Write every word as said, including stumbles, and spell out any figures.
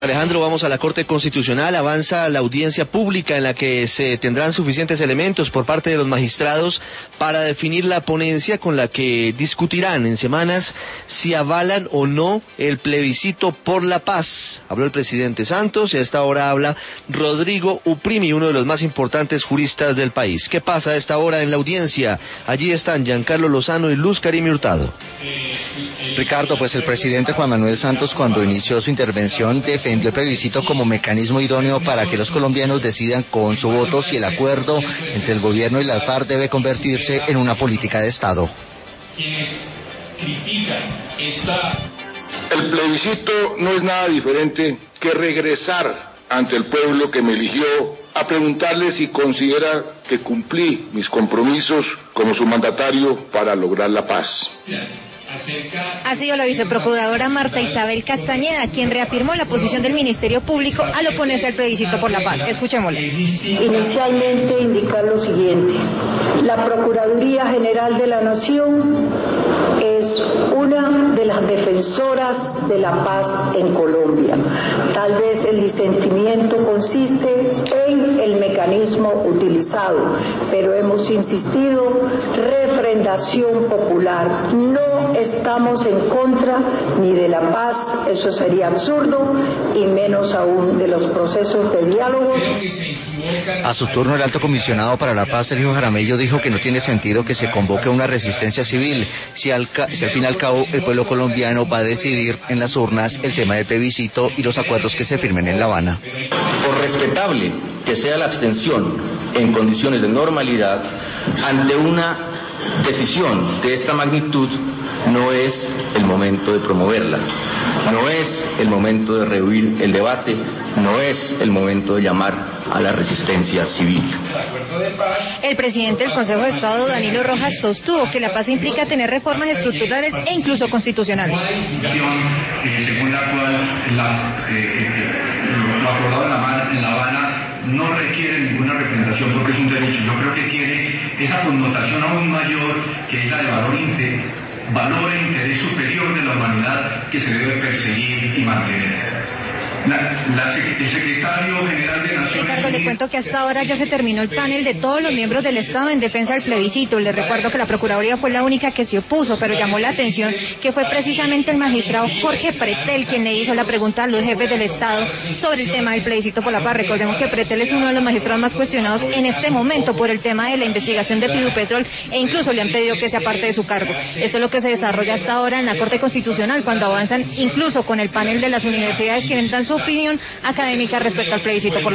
Alejandro, vamos a la Corte Constitucional. Avanza la audiencia pública en la que se tendrán suficientes elementos por parte de los magistrados para definir la ponencia con la que discutirán en semanas si avalan o no el plebiscito por la paz. Habló el presidente Santos y a esta hora habla Rodrigo Uprimi, uno de los más importantes juristas del país. ¿Qué pasa a esta hora en la audiencia? Allí están Giancarlo Lozano y Luz Carimi Hurtado. Ricardo, pues el presidente Juan Manuel Santos, cuando inició su intervención, defendió el plebiscito como mecanismo idóneo para que los colombianos decidan con su voto si el acuerdo entre el gobierno y las FARC debe convertirse en una política de Estado. Quienes critican esta... El plebiscito no es nada diferente que regresar ante el pueblo que me eligió a preguntarle si considera que cumplí mis compromisos como su mandatario para lograr la paz. Ha sido la viceprocuradora Marta Isabel Castañeda quien reafirmó la posición del Ministerio Público al oponerse al plebiscito por la paz. Escuchémosla. Inicialmente indicar lo siguiente: la Procuraduría General de la Nación es una de las defensoras de la paz en Colombia. Tal vez el disentimiento consiste en el mecanismo utilizado, pero hemos insistido: refrendación popular. No estamos en contra ni de la paz, eso sería absurdo, y menos aún de los procesos de diálogos. A su turno, el alto comisionado para la paz, Sergio Jaramillo, dijo que no tiene sentido que se convoque una resistencia civil si al, si al fin y al cabo el pueblo colombiano va a decidir en las urnas el tema del plebiscito y los acuerdos que se firmen en La Habana. Por respetable que sea la abstención en condiciones de normalidad, ante una decisión de esta magnitud, no es el momento de promoverla, no es el momento de rehuir el debate, no es el momento de llamar a la resistencia civil. El presidente del Consejo de Estado, Danilo Rojas, sostuvo que la paz implica tener reformas estructurales e incluso constitucionales. Según la cual la, eh, lo acordado en La, en La Habana no requiere ninguna representación porque es un derecho. Yo creo que tiene esa connotación aún mayor, que es la de valor inte, valor e interés superior de la humanidad que se debe perseguir y mantener. La, la, el secretario general de Naciones Ricardo, Unidas... le cuento que hasta ahora ya se terminó el panel de todos los miembros del Estado en defensa del plebiscito. Les recuerdo que la Procuraduría fue la única que se opuso, pero llamó la atención que fue precisamente el magistrado Jorge Pretel quien le hizo la pregunta a los jefes del Estado sobre el tema del plebiscito por la paz. Recordemos que Pretel es uno de los magistrados más cuestionados en este momento por el tema de la investigación de Pidupetrol e incluso le han pedido que sea parte de su cargo. Eso es lo que se desarrolla hasta ahora en la Corte Constitucional, cuando avanzan incluso con el panel de las universidades quienes dan su opinión académica respecto al plebiscito por la